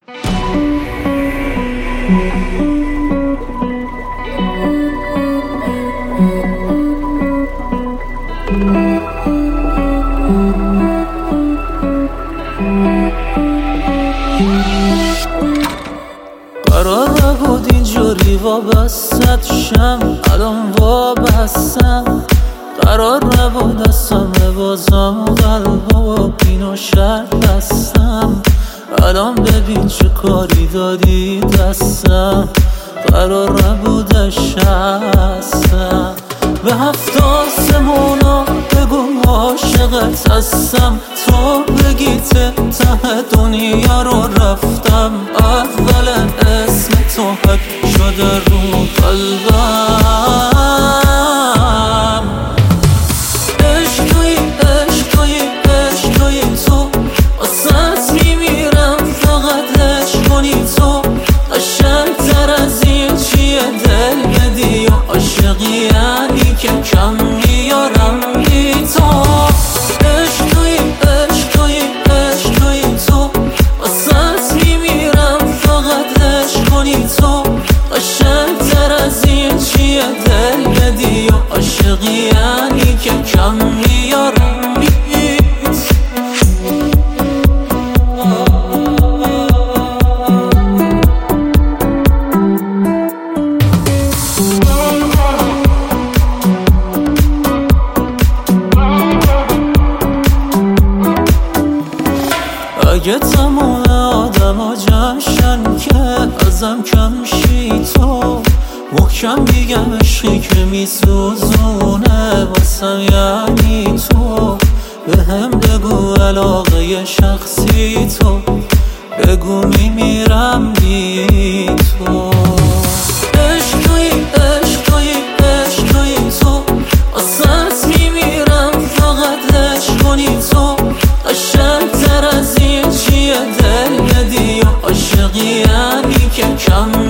قرار نبود اینجوری وابستت شم، الان وابستم. قرار نبود دستم ببازم و قلبا بین و شرط بستم. الان ببین چه کاری دادی دستم، قرار نبودش هستم. به 7 آسمونا بگو عاشقت هستم، تو بگی ته دنیا رو رفتم. اولا اسم تو حک شده رو قلبم. عشق تویی عشق تویی عشق تویی تو، واسط میمیرم فقط عشق کنی تو. قشنگتر از این چیه دل بدی و عاشقی یعنی که کم میارم بی تو. عشق تویی عشق تویی عشق تویی تو، واسط میمیرم فقط عشق کنی تو. قشنگتر از این چیه دل بدی و عاشقی یعنی که کم میارم بی تو. اگه تمام آدم ها جمشن که ازم کم شی تو، محکم بگم عشقی که میسوزونه واسم یعنی تو. به هم بگو علاقه شخصی تو، بگو میمیرم بی تو. عشق تویی عشق تویی عشق تویی تو، واسط میمیرم فقط عشق کنی تو. قشنگتر از این چیه دل بدی و عاشقی یعنی که کم